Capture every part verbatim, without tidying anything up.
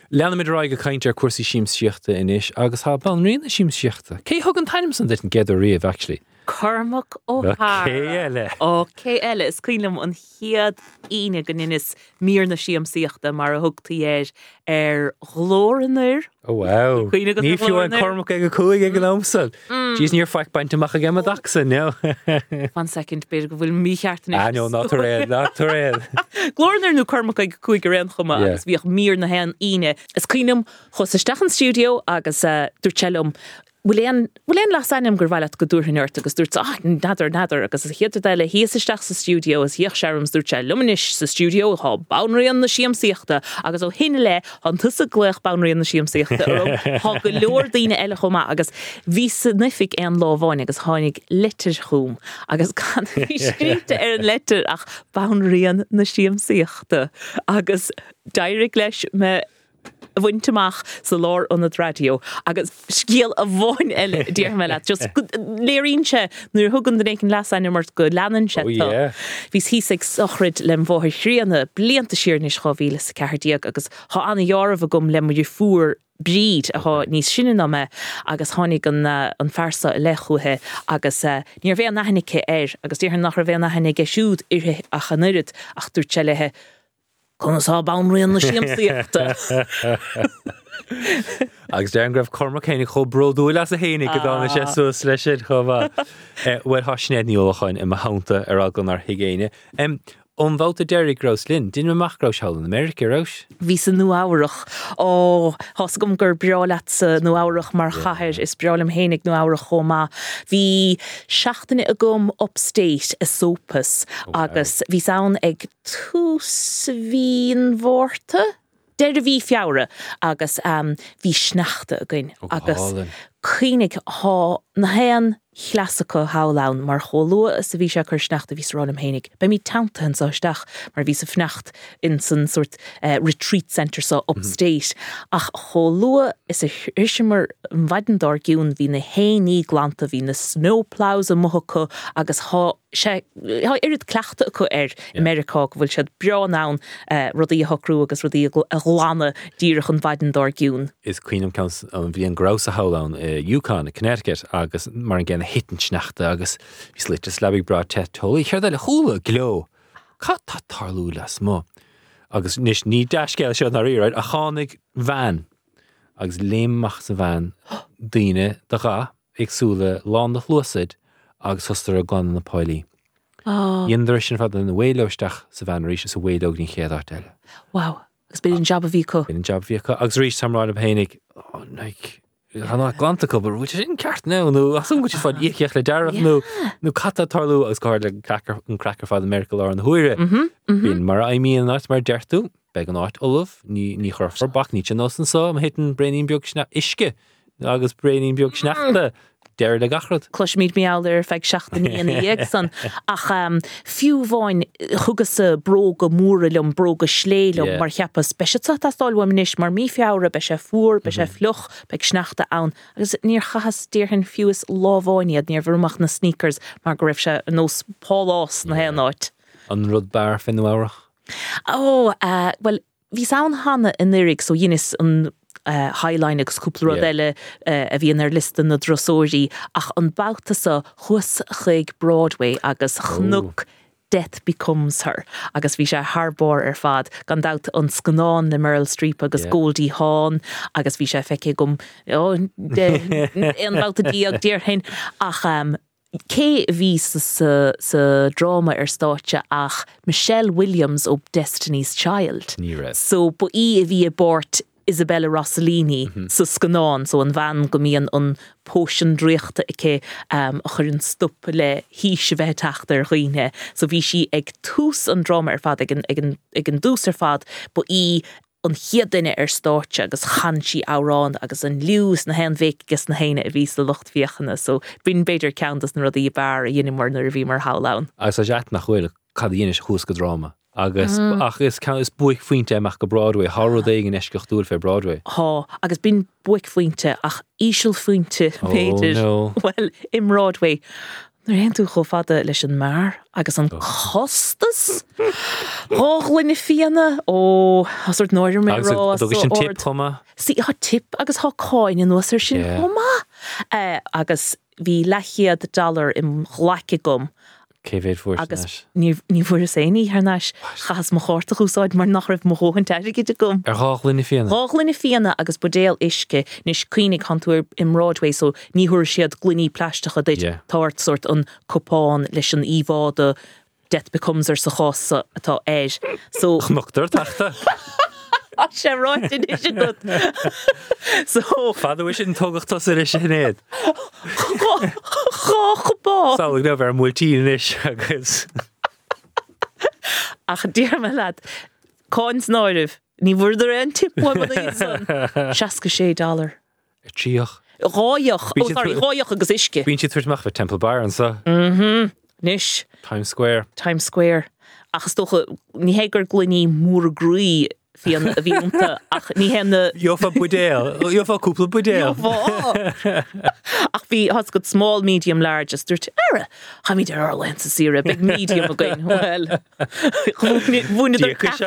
Leanna mid raig a kaint ar cuasaí síimsíochta inis agus há ban riana síimsíochta. Cé thugann taim san dit an geidir riamh actually. Cormac O'Hara. Céile. Ó, céile, is cuilam an chiad ine gan inis mír na síamsíochta mar a thugtaí éir ar glóranir. Oh wow. Cuoine go Ní fiú an glóranir. Cormac ag a cúig ag an amsal. Dís níor faic baint amach a gemma dachsa, no. One second, beidir go bhfuil mí cheartan Ah, no, not to réad, not to réad. Glóranir nó Cormac ag cuaig ar an chuma, Yeah. agus bhíoh mír na hen ine. Is cuilam chus isteach an studio agus uh, dúirtelum Bhfuil éon las aim gur bhile go dúirthainirt agus dúirt ah nadar nadar agus is chéad deile híos isteach sa studio is dhéoch searms dúirte luminis sa studio há bounraíon na síamsíochta agus ó hinine le an tusa gluach bounraíon na síamsíochta há go leor daoine eile chumá agus bhí signific an lábháin agus tháinig litir chum agus gan bhí scríte ar an litir ach bounraíon na síamsíochta agus daireach leis me bhainteach sa lár an radio agus scíal a bháin eile dír me le just léirínse nuair thugann den écin las animart go leanan se Oh, yeah. Bhís hísigh sochrid le bmhthir sríanna blianta siarnis chohíle sa cehardíag agus há anna dhearmh gom le muidir fuair bríd a há níos sinna na me agus tháinig an uh, an farsa le chuthe agus uh, níor bhéh nahanaice air agus tíor nach bhéh nahannig siúd irthe a chanurid ach dúirte lethe Conas á bounraíon na síamsíochta. Agus dean gribh Cormac chénig cho brodúil as a hénig go dána sé sús leis sin chomha. Bhfuil há snéad níolacháin i ma hánta ar algan ar higéine. Um, An bhálta Derry Gross Lynn, din me machrás hall in America, Rosh? Bhí sa nuáireach ó thos gom gur breálat sa nuáireach mar chathir is breálam hénig nuáireach chomá. Bhí seachtainna a gom upstate is sopas agus bhí saon ag tús bhíon bhórta. Deir a bhí fiabhra agus um, bhí sneachta a gin agus chuoinnig há na héan chlásacha hálaun mar cholua is a bhí se chur sneachta bhí rálam hénig. Ba mí tanta an sáisteach mar bhí sa fneacht in san sort uh, retreat centre sa upstate. Ach cholua is a hisimar an bhaidendar giún hí na héí glanta hí na snowplows a mochacha agus há sé há irid cleachta acu ar America go bhfuil siad breanán uh, rudí a hocrú agus rudí a glána díirech an bhaidendar giún. Is cuiinm cans an bhí an grás a hálaun uh, Yukon, Connecticut, agus mar an gcéanna hitan sneachta agus bhí slit a slabig bra te tolaí cheir le chúla gló. Cá tá tarlú las mó. Agus nis ní deiscéil seo na riráid a chánig bhean agus léimach sa bhean daoine de gá agsúla lán na chluasaid agus thustar a glan na páilí. Dhéanidir sin fad na bhélóisteach sa bhean ríise sa bhélóg ní chéadart eile. Wow, agus bíon job a bhí co. Bíon job bhí co. Agus rís samráid am hénig, oh, like, Hanna glanta cobar, which is in cart now, no, I think which is fun, iach le daraf, no, no cata tarlu as card le cracker, an cracker for the miracle or an huire. Bín mar I mean not mar dertu, beg an art Olaf, ní ní chur for bach ní nos and so, I'm hitting braining biog schna iske, agus braining biog schnachta. Der le gachrod. Clush meet me out there fag shachten in the exon. Ach um few vine hugase broga moorelum broga schlelum mar chappa special tas all womanish mar mi fiaure besha fuur besha fluch beg schnachte aan. Is near chas dear hen fewis lavonia near vermach na sneakers mar grifsha nos paulos na hen night. An rud bar fin nuarach. Oh uh well vi sound hanna in lyrics so yinis an Uh, highline agus cúpla eile uh, a bhíon ar listan na drosóirí ach an bouta sa chus chuig Broadway agus chnug Death Becomes Her agus bhí sé harbór ar fad gan dat an scanán na Meryl Streep agus yeah. Goldie Hawn agus bhí sé feice gom oh, an bouta díag dír hen ach um, Cé bhí sa, sa drama ar státe ach Michelle Williams ó Destiny's Child. Ní So bu í a bhí a bort Isabella Rossellini mm-hmm. so scanán so an van gomíon an potion dríochta ike um, a chur an stup le híise bheith teachtar chuoine so bhí si ag tús an drama ar fad ag an, ag an, ag an dús ar fad bu í an chiaduine ar státe agus chan si árán agus an liús na hen bhéic agus na héine a bhís le lucht fiochanna so bín beidir counttas na rudí bar a dhéanam mar na a bhí mar hálán. Agus a deat nach chuil cad dhéanais chús go drama. Agus mm. ach is can is buic faointe amach go Broadway harú éigen eisceach dúil fé Broadway. Há agus bín buic faointe ach ísisiil faointe oh, féidir no. well im Broadway Nuair aon tú chomh fada leis an mar agus an costas rághlainn fianna ó hasúirt nóir mé rá agus an tip chuma sí há tip agus há cáin in nuasar sin chuma agus bhí lechiad dollar im chhlaice gom Cévéid fuair agus ní fuair sé ní thnáis chas mo chóirta úsáid mar nach raibh mo hóhan teirigide gom. Ar rághlainn fianna? Rághlainn fianna agus budéal isce níos cuoinnig hanúir im Broadway so ní thuair siad glúní pleistecha duit táirt sort an copáin leis an íháda Death Becomes ar sa chása atá éis. So Chmuchtúir tachta? sé ráit in is good. So Fadú sin tógachttas ar is hinnéad. Chá Sálig na bhar múltíín is agus. Ach dír me leat cáins náirih ní bhfuidir an tip seaca sé dollar. Tríoch. Ráoch ráoch agus isce. Bhín si tuairtach bheith Temple Bar an sa? Mhm. Nis. Times Square. Times Square. Achas tócha ní hégur glúní múr grúí fian a bhíonta ach ní hena Jofa budéal, jofa cúpla budéal. Ach bhí has go small, medium, large as dúirt ara ha mí ar lens a sira big medium a going well. Bhúna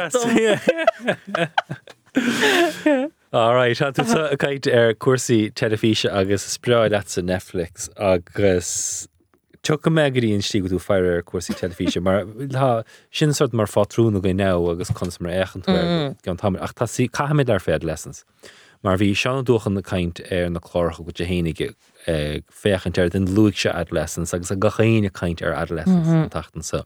All right, tá tú a caiit ar cuasaí telefíse agus spráid at sa Netflix agus Tucha megadí in stíú tú fear ar cuasaí telefíse, mar sin sort mar fátrún a go ná agus cons mar échan gan tamir ach tá sí caiimiid ar féad lessons. Mar bhí seanna dúchan na caint ar na chláircha go de hénig féchant ar den luigh se adolescence agus a gachéine caint ar adolescence an tachtan sa.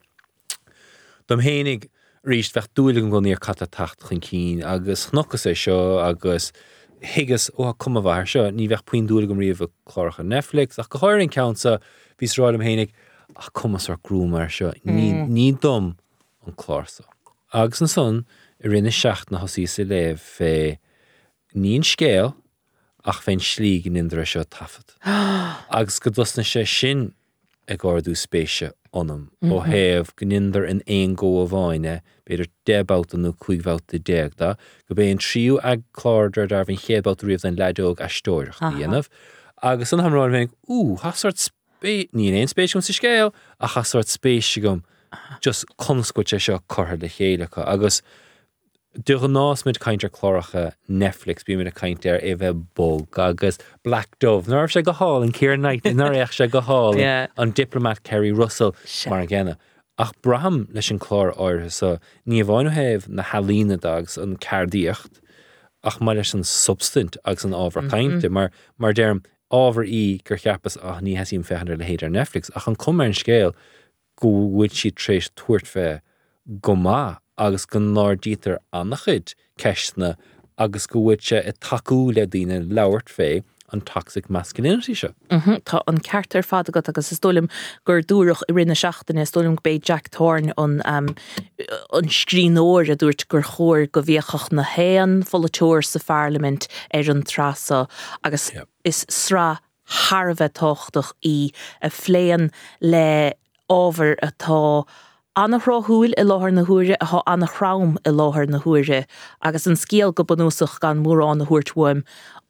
Dom hénig ríist bheith dúlagan go níor cata tacht chun cín agus chnochas é seo agus higas ó cuma bhar seo ní bheith puin dúlagam riomh chláircha Netflix ach go háir an countsa bhís ráidm hénig ach cumas ar grúmar seo ní dom an chláirsa. Agus an son i rinne seacht na hosí sa léh fé níon scéal ach féin slí in indra seo tafad. Agus go dusna sé sin ag ardú spéise onam ó héamh gnindar in éon go a bháine beidir debáta nó chuigháta déag da go bé an tríú ag chládar dar bhín chéadbáta riomh an leidóg a stóirich dhéanamh agus an hamráil féin ú hasart spé ní éon spéis gom sa scéal a hasart spéise gom just conscoit sé seo chothair le chéalacha agus Dúcha nás mid caintear chláracha Netflix bí mid a caintear é bheith bóg agus Black Dove. Nar sé go háil an Keira Knightley, nar éach sé go háil an diplomat Kerry Russell mar ghéine. Ach braham leis an chlár áirithe so ní bhhain héh na halína dags an cardíocht ach mar leis an substant agus an ábhar cainte mar mar derm ábhar í gur cheappas ach ní heasím fechan le héidir Netflix ach an cumar an scéal go bhfuil si trééis tuairt fé go má agus go náir dítar annachid ceisna agus go bhfuil sé i taú le daoine labhairt fé an toxic masculinity seo. Tá an ceartar fad agat agus is dólim gur dúrach i rinne seachtainna is dólim bé Jack Thorne an an scríóir a dúirt gur chóir go bhíochach na héan folatóir sa Parliament ar an trasa agus is srá Harbheith tochtach í a phléan le ábhar atá annachráthúil i láthair na huaire a tha annachrám i láthair na huaire agus an scéal go bunúsach gan mórrán na huairthuaim.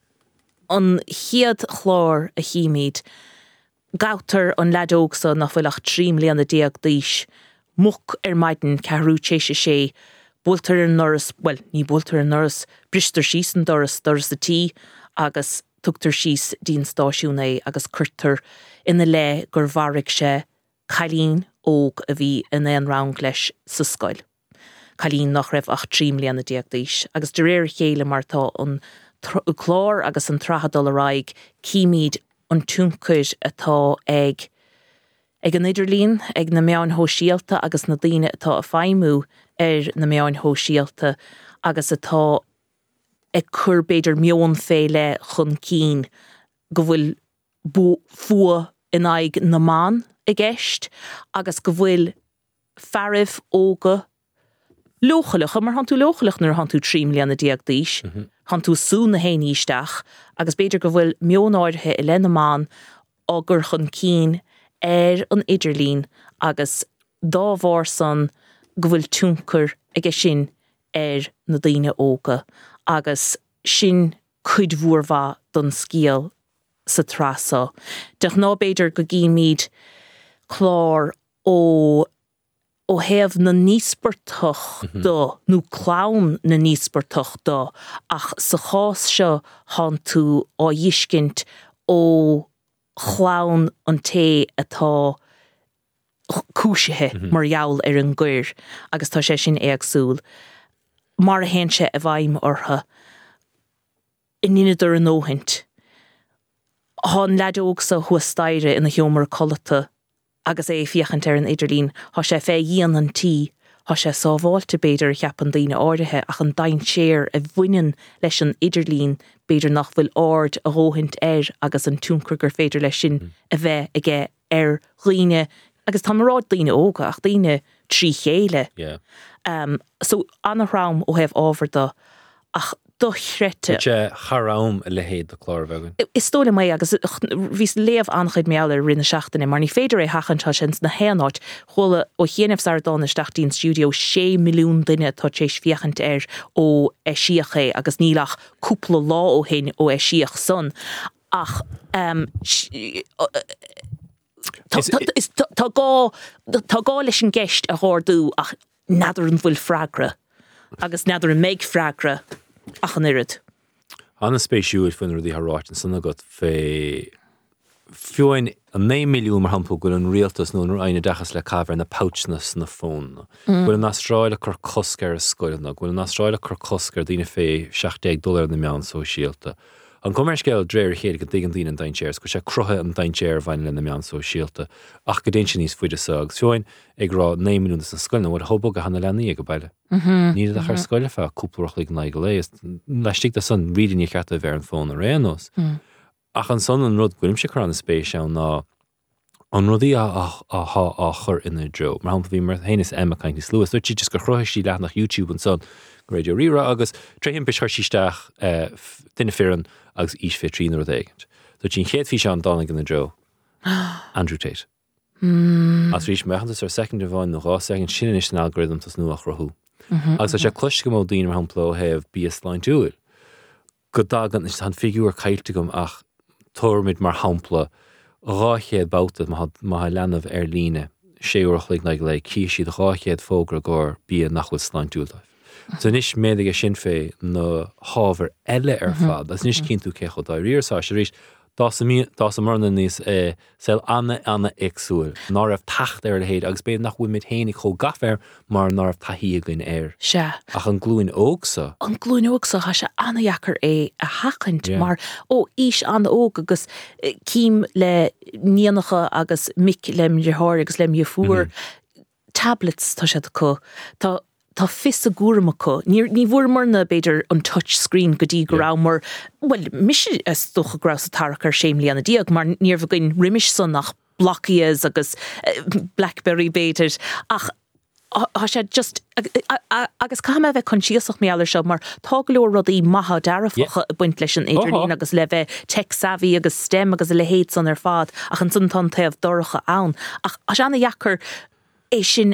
An chiad chlár a chiimiid gautar an ledógsa nach bhfuilach trím léana déag díis muc ar maidin cehrú téise sé búltar an noras, well, ní búltar an noras, bristar síos an doras doras a tí agus tugtar síos dín stáisiúna agus curtar ina le gur bharrig sé cailín óg a bhí in éon rang leis sa scoil. Cailín nach raibh ach trím léana déag díis agus de réir chéile martá an chlár agus an trachadal a raig cíimiid an túncuid atá ag ag an idirlín ag na meán hóisialta agus na daine atá a feimú ar na meán hóisialta agus atá ag cur beidir mion féile chun cín go bhfuil bú fua in aig na man i gceist agus go bhfuil fearibh óga lochalach, mar han tú lochalach nar han tú trím léana déag díis, han tú sún na héin ísteach, agus beidir go bhfuil miónáirthe i lena man á gur chun cín ar an idirlín agus dá bhar san go bhfuil túncar ige sin ar na daine óga agus sin chuid bhuarmha don scéal sa trasa. Deach ná beidir go gíimiid chlár ó ó hef na níosbartach do, nó clown na níosbartach do, ach sa chás seo han tú ó dhiiscint ó clown an té atá cúisithe mar jaall ar an gcuir, agus tá sé sin éagsúil. Mar a hen sé a bhaim ortha, in idir an óhaint. Hán leadóg sa huastaire in na hiomar colata, agus é fiachant ar an Idirlín, há sé fé dhéan an tí, há sé sábháilte beidir cheapan daoine áirithe ach an dain séir a bhainean leis an Idirlín beidir nach bhfuil áard a róhaint air agus an túncrigur féidir leis sin a bheith aige ar riine, agus tá marrád daoine óga ach daoine trí chéile. Yeah. Um, so anna rám ó hef ábharda ach do chrete. Sé charám a lehéad do chlár bhegan. Is tóla mé agus vís léamh anchaid meall ar rinne seachtainna, mar ní féidir é hachantá sin na héanáid chola ó chéanamh sardána staachtaín studio sé milliún duine tá sééis fiachant air ó é siaché agus nílach cúpla lá ó hin ó é siach son. Ach um, tá gá leis an gceist a háardú ach nadar an bhfuil fragra agus nadar an méid fragra ach an irid. Anna spéisiúil fan rudí haráit an sanna got fé fioin an né milliún mar hampó goil an rialtas nó ar aine dechas le cabhar na pouchnas na fón. Goil an Austrráile chur coscar a scoilna, goil an Austrráile chur coscar dtíine fé seachtag dólar na meán so síalta. An commerceál dréir chéad go dtí an dtíine an dain séirs, go sé crutha an dain séir bhain le na meán so síalta, ach go déint sin níos fuide sag. Fioin ag rá né milliún na scoilna, bhfuil hobog a hanna lenaí go baile. Níad a chuir scoile fe cúplaach le na go léis, leistigh a san riadin í chata bhar an fón a réanos. Ach an son an rud gúim sé chu an spéis an ná an rudí a chur ina dro. Mar hampa bhí mar héananis Emma Cainty Lewis, dúirt si just go chruthir sí leat nach YouTube an son Radio Rira agus tréhinn be chuirsisteach duine fearan agus is fé trí nó éigent. Dúirt sin chéad fhí se an dána ina dro. Andrew Tate. As rís mechantas ar second bháin nó rá second sin is an algorithm tas nuach rothú. Agus a sé cluiste go mó daoine mar hampla heh bí sláin túil. Go dagan is an figúr caiilte gom ach tormid mar hampla ráchéad bouta má lenamh ar líne séúach le le le cíisiad ráchéad fógra gur bí nachfuil sláin túiltaibh. So nis médig a sin fé na hábhar eile ar fad, as nis cinn tú cecho dá riarsá sé rís dá sa marna níos sel anna anna éagsúil, ná raibh tacht ar le héad agus béad nach bhfuil mit hénig cho gafir mar ná raibh taí glún air. Se. Ach an glúin ógsa. An glúin ógsa ha se anna jacar é a hachant, mar ó ís anna óg agus cím le níanacha agus mic lem rethir agus lem fuair tablets tá sé có. Tá Tá fis a gúrma có. Ní bhfuair mar na beidir an touchscreen go dtí go rá mar, well, mis is dócha grás a tarachar séimlí anna díag, mar níor bhagain riimiis san nach Blockies agus Blackberry beidir. Ach, ha sé just agus cha mé bheith consíosach mé seo mar tá go leor rudaí maithe dearfacha a buint leis an Idirlín agus le bheith tech savvy agus STEM agus le héad san ar fad ach an san tan taobh doracha ann. Ach a seanna jacar é sin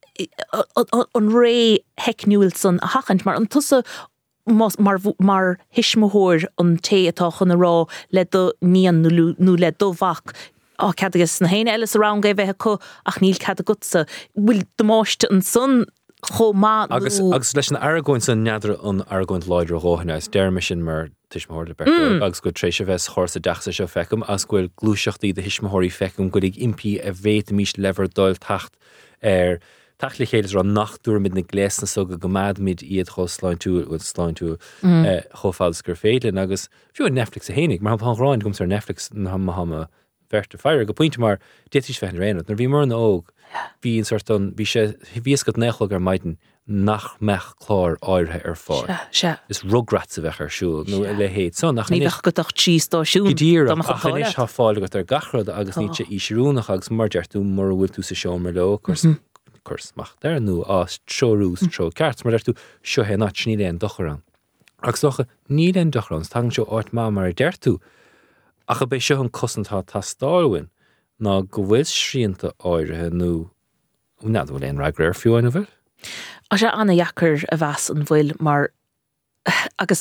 an ré heicniúil san a hachant mar an tusa mar mar hisismthóir an té atá chun rá le do níon nó le do bhach á cad agus na héine eile arán ga bheithe chu ach níl cad a gutsa bhfuil do máiste an son cho má agus agus leis an aragóin san neadar an aragóint leidir róhanna is deirme sin mar tuismthir ber agus go trééis se bheits chósa deachsa seo fecham as gofuil glúiseachtaí de hisismthirí fecham go ag impí a bhéit mís lever dóil tacht ar Tachli chéad is ran nachtúr mid na gléasna so go gomad mid iad cho sláin tú ó sláin tú choáil gur féilen agus fiú Netflix a hénig, mar han ráin gom ar Netflix na ha ha verte feir go pointinte mar déis fe réad, nar bhí mar an óg bí an sort an bhí sé bhís go nechol ar maidin nach mech chlár áirthe ar fáil. Se. Is rugrat a bheith ar siúil nó le héad son nach ní bheith go tíos dáisiún. Dír achanis ha fáil go ar gachrad agus ní sé ísirúnach agus mar deartú mar bhfuil tú sa seo mar le cursmach der nu as trorús tro ceart mar tú seo hé na sníle an dochrán. Agus socha níl an dochrán tang seo áit má mar deirtú ach a bei seo an cosantá tá stáilhain ná go bhfuil sríanta áirithe nó na bhfuil éon ragra fiúin a bhfuil. A sé anna jacar a bheas an bhfuil mar agus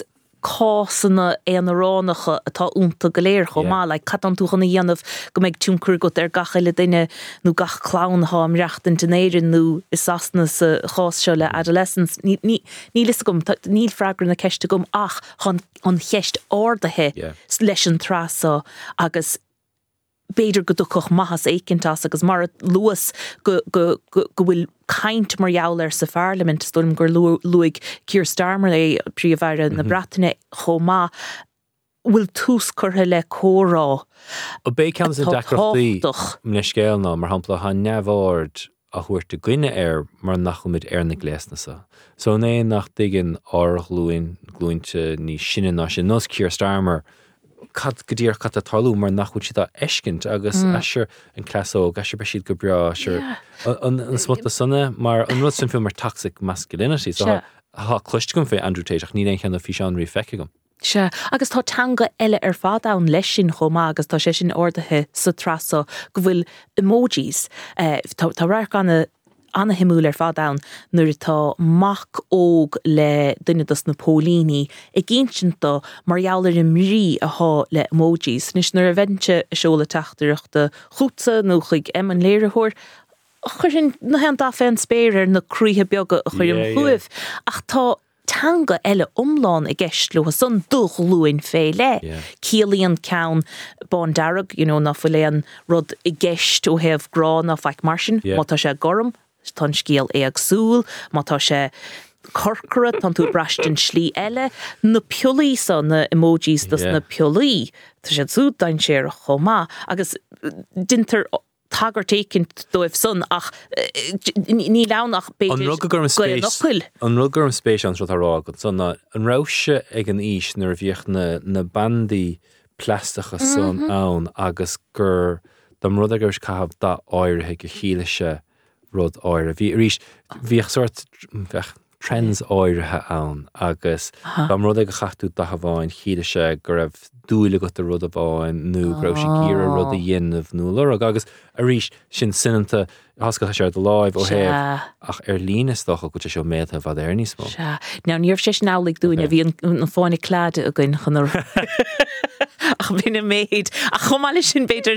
cásanna éanaránacha atá únta go léir chomh má, le catan tú chuna dhéanamh go méid túmcur go ar gach eile duine nó gach clán há am reachtain denéirin nó is asna sa chás seo le adolescents. Ní ní lis gom níl freagra na ceiste gom ach chun an cheist ordathe leis an trasa agus beidir go duchach mahas écintas agus mar luas go go go bhfuil caint mar jouler sa Parliament stoilm gur luig Keir Starmer é príomhhaire na Bratainine chomá bhfuil tús curtha le córá. O bé ceann sa deacrachtaí mna scéal ná mar hampla ha neamhord a chuirte gcuine ar mar nachmid ar na gléasnasa. So né nach diggin árach luin glúinte ní sinne ná sin nos Keir Starmer cad go dtíar cad a talú mar nachhuiid siad a eiscint agus eisir an clasó eisir be siad go bra an smut a sanna mar an rud sin film mar toxic masculinity so ha cluist gom fé Andrew Tate ach ní ein cheanna fi seán rí feice gom. Se, agus tá teanga eile ar fád ann leis sin chomá agus tá sé sin ordathe sa trasa go bhfuil emojis. Tá rair ganna anna himúil ar fád ann nuair tá mac óg le duine dos na pólíní i ggéintinta mar jouler i mrí a há le emojis. Nis nuair a bhainte seola teachtareachta chútsa nó chuig em an léirithóir chuir sin na hen dá féin spéir na cruthe beaga a chuir an chuamh ach tá teanga eile omláin i gceist le san dúch luin fé le. Cíalaíon ceann bán darag, you know, na fuléon rud i gceist ó heh grá na feic mar sin, má tá sé gorm, tá scéal é agsúil, má tá sé corcara tan tú brastin slí eile, na piolaí san na emojis das na piolaí, tá sé sú dain séar chomá, agus dinter tagart écinnt dóibh son ach ní lánach beidir an ruggur spéis an ruggur spéis an rud ará go son an rause ag an ís nar bhíoch na na bandí plasticha son ann agus gur dam rud agus cahabh da áirithe go chiailise rud áire bhí rís bhíoh sort bheith trends áirithe ann agus dam rud ag chachtú da bháin chiailise gur raibh dúile go a rud a bháin nó grabh sé gíar rud a dhéanamh nó lorag agus a rís sin sinanta hascail sé de láimh ó heh ach ar línas docha go seo méad a bhd ar níos mó. Ná níor sé nálaigh dúine bhí an fáinna cláide a gin chunar ach bhína méid a chomáile sin beidir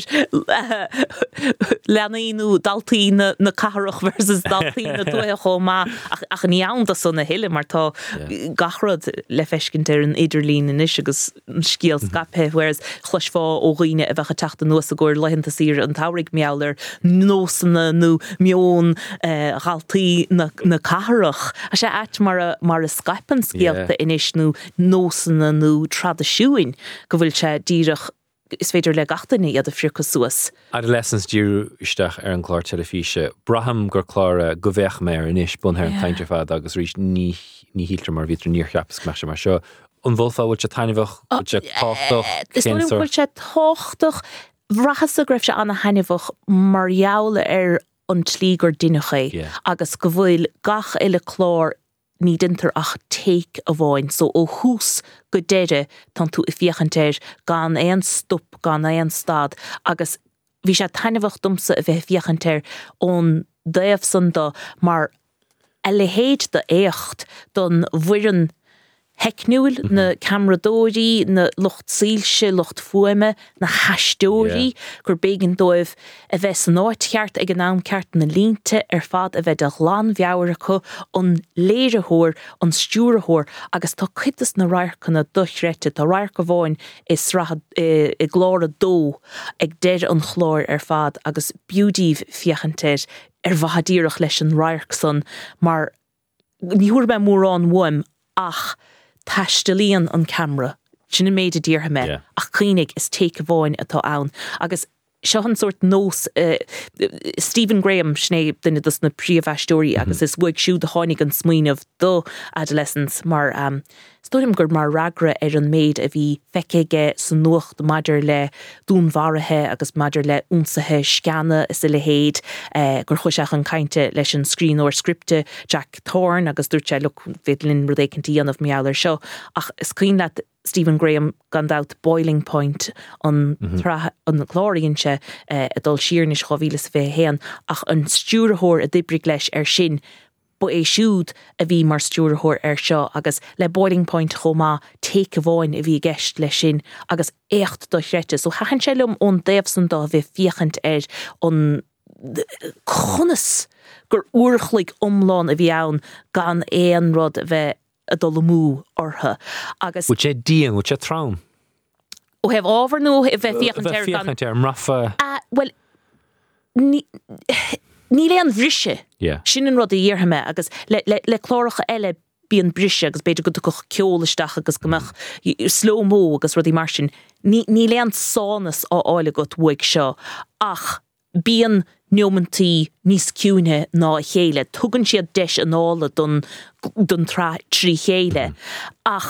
leanaíú daltaí na carach versus daltaí na dua chomá ach ní ann san na hiile mar tá gachrad le feiscint ar an idirlín inis agus scíal scapthe whereas chluisfá ó ghuioine a bheitcha teachta nuas a ggur leihananta sír an tairigh meallir nósanna nó mion galtaí na carach a sé eit mar a mar a Skypean scéalta inis nó nósanna nó tradiisiúin go bhfuil sé díreach is féidir le gatainní iad a friúcha suas. Adolescents dúrú isteach ar an chlár telefíse. Braham gur chlára go bheith mé ar inis bunthir an taintir fad agus rís ní híiltar mar vítar níorcheapas me mar seo. An bhfuilfá bhfuil sé tainmhah bhfuil sé táchtach. Is bhfuil sé táchtach bhrachas a greibh se anna hainmhah mar jaall ar an tlígur duinecha agus go bhfuil gach eile chlár ní dinter ach take a bháin so ó hús go deire tan tú i fiochantéir gan éon stop gan éon stad agus bhí sé tainmhah dumsa a bheith fiochantéir ón déobh sanda mar eile héad de éocht don bhuirean hecnúil na camradóirí na lucht sílse lucht fuime na hastóirí gur bégan dóibh a bheith san áit ceart ag an nám ceart na línte ar fad a bheith a glán bheabharacha an léirithóir an stúrithóir agus tá chuitas na raircha na duchreite tá rair go bháin is i glára dó ag deir an chlór ar fad agus biúdíh fiochantéir ar bhadíireach leis an rairc san mar níhuair be mórrán mhuim ach taistelíon an camera sinna méid a ddíortha me ach clínig is take a bháin atá ann agus seo an sort nós uh, Stephen Graham sné duine dus na príomhheistóirí agus is bhuaig siúd a tháinig an smaoinemh do adolescents mar um, stoim gur mar ragra ar an méid a bhí feiceige san nuacht maidir le dúnmharathe agus maidir le únsathe scanna is le héad uh, gur chuiseach an cainte leis an screen or scripte Jack Thorne agus dúirt sé look bhélinn rud écinntaí anmh meallir seo ach is cuoin leat Stephen Graham gone out boiling point on mm-hmm. tra on the chlóríonn se uh, a dul siarnis chohílas fé héan ach an stúrithóir a dibrig leis ar sin ó é siúd a bhí mar stúrthóir ar seo agus le boiling point chomá take a bháin a bhí gceist le sin agus écht do chreite. So chachan selum ón déobhsan dá bheith fiachant ar an chunas gur uorchlig omláin a bhí ann gan éon rud a bheith a dul mú ortha. Agus Bú sé díon, bú sé trám? ó hef ábhar nó a bheith fiachant ar gan... Fiachant ar mrafa... Uh, well, ní ní le an bhrise Yeah. sin an rud a dhéartha me agus le, le, le chlóracha eile bíon brise agus beidir go go ceolaisteach agus gomach slow-mo agus rudí mar sin ní, ní le an sánas á áile go bhuaig seo ach bíon neomantí níos ciúne ná chéile tugann siad deis an ála don, don tra, trí chéile ach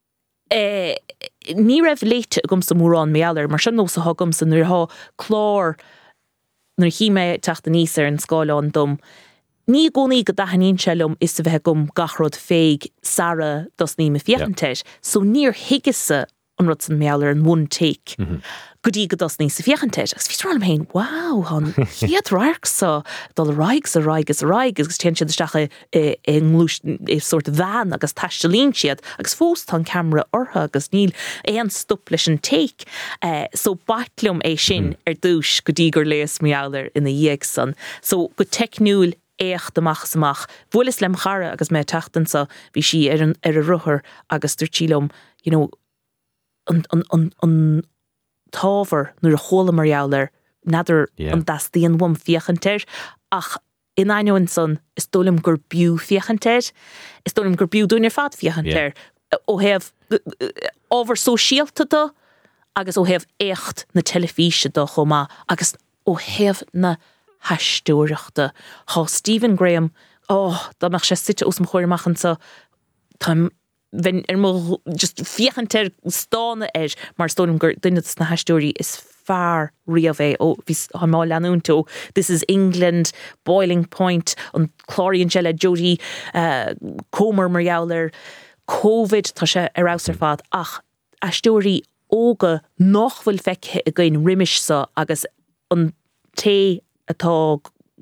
eh, ní raibh léite gom sa mórán méallar mar sin nó sa hagam sa nuair há chlár nuair hí mé teachta níos ar an scáileán dom. Ní gcónaí go dachanín selum is a bheith gom gachrod féig Sarah dos ní me fiachantéis. So níor hiigise an rud san méallar an one take. Mm-hmm. Go dtí go dos ní sa fiachantéis. Agus bhís rálam hain, wow, han chiad rairc sa dul raig sa raig is raig agus tean siad isteach in glúis i sort van agus taistelín siad agus fós tan camera ortha agus níl éon stop leis an take. Uh, so batlum é sin mm-hmm. ar dúis go dtí gur léas méallar ina dhéag san. So go technúil écht amach samach. Bhuilis lem chara agus mé tachtansa bhí si ar an ar a ruthar agus dúirtílum, you know, an an an an tábhar nuair a chola marjouler nadidir Yeah. an das daon bhum fiachantéir ach in ainoin san is dólim gur bíú fiachantéir is dólim gur bíú dúin ar fad fiachantéir ó hef ábhar sosiálta do agus ó hef écht na telefíse do chomá agus ó hef na heistúireachta. Há Stephen Graham, oh, da meach sé site os m choirmachchan sa tam wenn er mo just fiachantéir stána er mar stónum gur duine na heistúirí is far riamh ó vis ha má leanúntó. This is England, Boiling Point, an chlóríonn se le Jodie uh, Comer marjouler, COVID tá sé ar ás ar fad ach heistúirí óga nach bhfuil feice a gcuin riimiis sa agus an té atá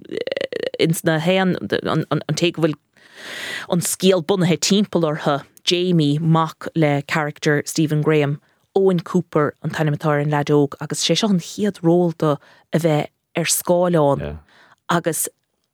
ins na héan an, an, an té bhfuil an scéal bunathe timpeall ortha Jamie Mock le character Stephen Graham, Owen Cooper an tanimetar an ledóg agus sé seo an chiad rólta a bheith ar scáileán Yeah. agus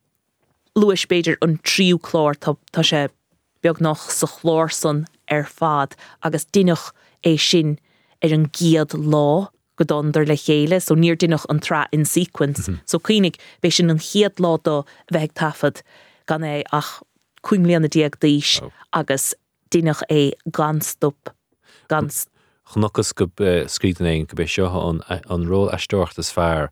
Louis Bader an tríú chlár tá sé beag nach sa chlár san ar fad agus duineach é sin ar an giad lá go dondar le chéile, so níor duineach an tra in sequence. Mm-hmm. So cuinig bé sin an chiad lá do bheith tafad gan é ach cuimlíanna diaag díis oh. agus duineach é gan stop gan Chnochas go scrítan éin go bé seo an an ról aisteocht is fearr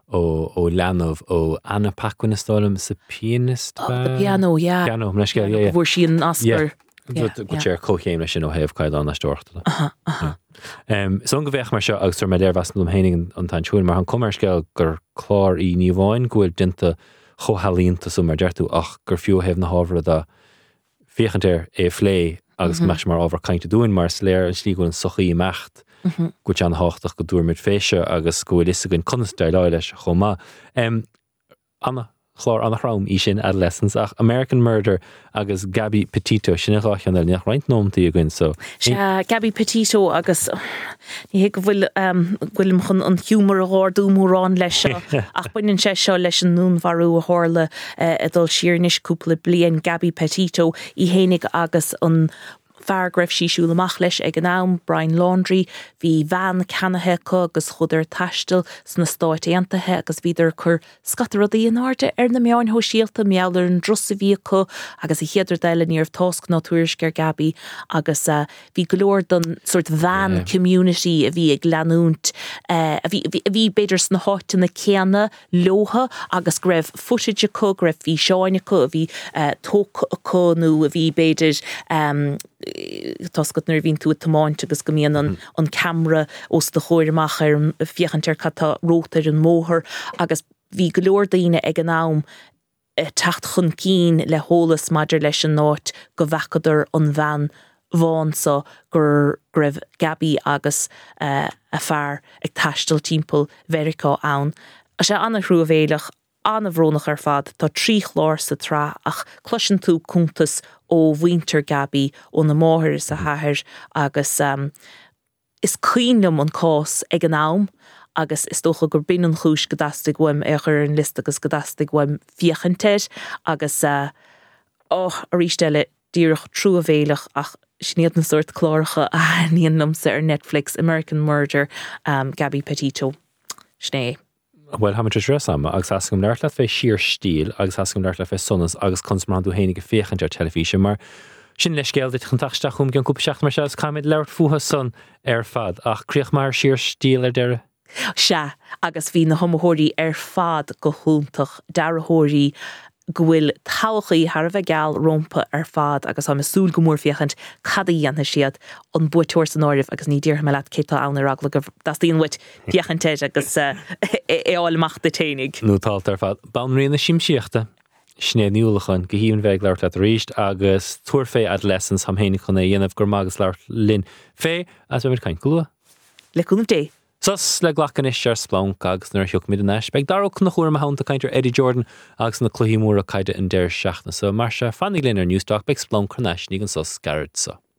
ó ó leanmh ó Anna Paquin is stálam sa pianist. oh, the piano, yeah. Piano, mna sceal, yeah, yeah. Bhuair sí an Oscar. Go sé cóchéim lei sin ó héamh caiid an aisteochta. Aha, aha. Um, so an go bheith mar seo agus tar mar léir vasnúm héning an tan siúil mar an cumar sceal gur chlár í níomháin gohfuil dinta chohalínta sú mar deirtú ach gur fiú héamh na hábhar a fiachantéir é phlé agus mm-hmm. meis mar ábhar caiinte dúin mar sléir an slí goin sochaí mecht mm-hmm. go tean háchtach go dúir mit féise agus gohfuil is goin constair leis chomá. Um, Anna chlár annach rám í sin adolescence ach American Murder agus Gabby Petito sinna ráchan ar nach roint nómtaí a gin so. Se Gabby Petito agus ní hé go bhfuil um, bhfuilm chun an humor a háir dúmórán leis seo ach buinn sé seo leis an nún bharú a hála uh, a dul siarnis cúpla blian Gabby Petito i hénig agus an fear greibh sí siúlamach leis ag an am Brian Laundrie hí van canathe co agus chuidir taistil sna stáit éantathe agus bhíidir chur scataraí an áde ar na meáin ho síalta meallar an dros a bhí co agus i chéidir deile níor tosc ná tuairis gur Gabby agus uh, bhí golóir don sort van yeah. community a bhí ag leanúnt uh, a bhí, a bhí beidir sna háit na ceanna lótha agus greibh footage co greibh hí seáine co a bhí uh, tóc co nó a bhí beidir um, toscot nuair bhín tú tamáint agus go míon an, an camera os de chóirmach ar an fiachantéir chatta rótar an móthir agus bhí golóir daoine ag an nám tacht chun cín le hólas maidir leis an náit go bhechadidir an bhean bháinsa gur greibh Gabby agus uh, a fearr ag taistil timpeall Verica ann. A sé anna hrú a bhéilech anna bhrónach ar fad tá trí chlár sa trá ach cluisean tú cúntas ó bhainter Gabby ó na móthir sa hathair agus um, is cuineam an cás ag an am agus is tócha gur bin an chúis godastig weim ag ar an list agus godastig weim fiochanteir agus uh, oh, a rístelle díirech trú a bhéilech ach sníad na soort chláircha a níon lumsa ar Netflix American Murder um, Gabby Petito sné. Well, ha tris sam agus ascom leirla fé siar stíl agus ascom leirla fé sonnas agus consumrandú hénig féchan ar telefíse mar sin leis géal dit chuntachsteach chum gan cúpaseach mar se caiid leirt fuha son ar fad ach críoch mar siar stíl ar deire? Se agus bhí na homóirí ar fad go húntach dearthóirí gohfuil táchaí har bheith geall rompa ar fad agus am súl go mór fiachant cadaí anna siad an buúir san áirih agus ní ddír me leat céta anna ragla go dastíon wit fiachantéid agus éáilach de ténig. Nó tált ar fad banríonna simsíochta sné niúlachan go híonn bheith leirt leat ríist agus tuair fé adolescents ham hénig chuna dhéanamh gur magus leirt lin fé as bheith caint glua. Leúnm dé. Sus le glachan is sear splánc agus nuair thuach mid an eis. Beag darach na chuair a hánta caintear Eddie Jordan agus na cluí mór a caide an deir seachna. So mar se fannig linn ar Newstalk beag splánc chun eis ní an sus garad sa.